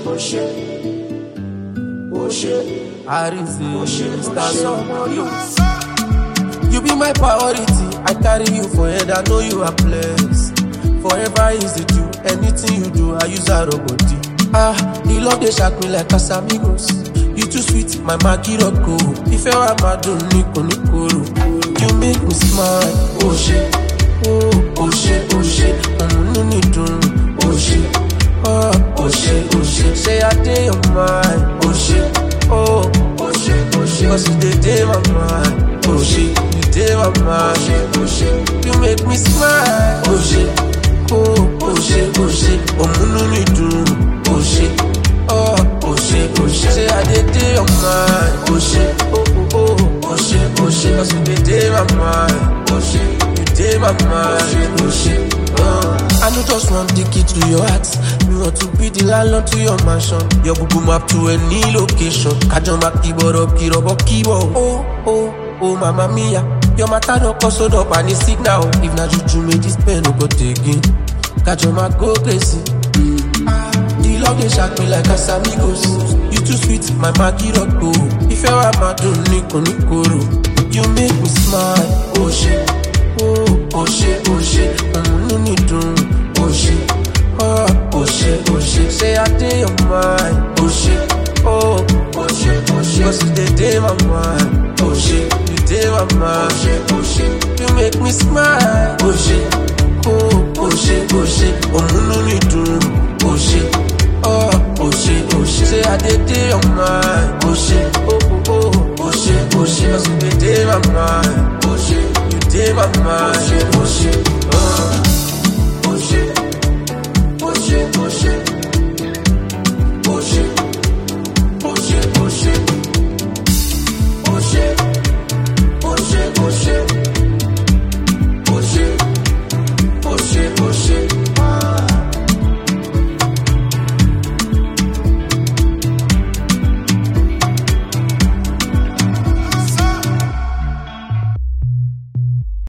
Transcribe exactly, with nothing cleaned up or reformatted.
Oshe, Oshe, Arise, Mister Someone you. You be my priority. I carry you for head. I know you are blessed. Forever is the due. Anything you do, I use a robot. Ah, the love they shock me like Casamigos. You too sweet, my Maggie Rocco. If you are mad, don't Nico Nicoro. You make me smile. Oh shit, oh, oh shit, oh shit. I'm no need to. Oh shit, oh, oh shit, oh shit. Say I day your mind. Oh shit, oh, oh shit, oh shit. Cause you day my mind. Oh shit, you day my mind. Oh shit, you make me smile. Oh shit, oh, oh shit, oh shit. I'm no need to. Oh shit, oh, oh shit, oh shit. Say I did day your mind. Oh shit, oh, oh, oh, oh shit, oh shit. Cause you did day my mind. Oh shit, you did my mind. Oh shit, oh. I know just want the key to your heart. Me want to be the landlord to your mansion. Your boo map to any location. Kajoma keyboard up, keyboard up, keyboard. Oh, oh, oh, mamma mia. Your matter don't cause so up and it's signal. If not you me this pen no go taking. Kajoma go crazy. The love they shock me like Casamigos. You too sweet, my Maggie Rocco. If you are mad, don't Nico Nicoro. You make me smile. Oh shit, oh, oh shit, oh shit. I'm no need to. Oh shit, oh, oh shit, oh shit. Say I day your mind. Oh shit, oh, oh shit, oh shit. Cause you day day my mind. Oh shit, you day my mind. Oh shit, oh shit. You make me smile. Oh shit, oh, oh shit, oh shit. I'm no need to. Oh shit, oh, oh shit, oh shit. Say I did day your mind. Oh shit, oh, oh, oh, oh shit, oh shit. Cause you day my mind. Oh shit, you day my mind. Oh shit, oh shit, oh.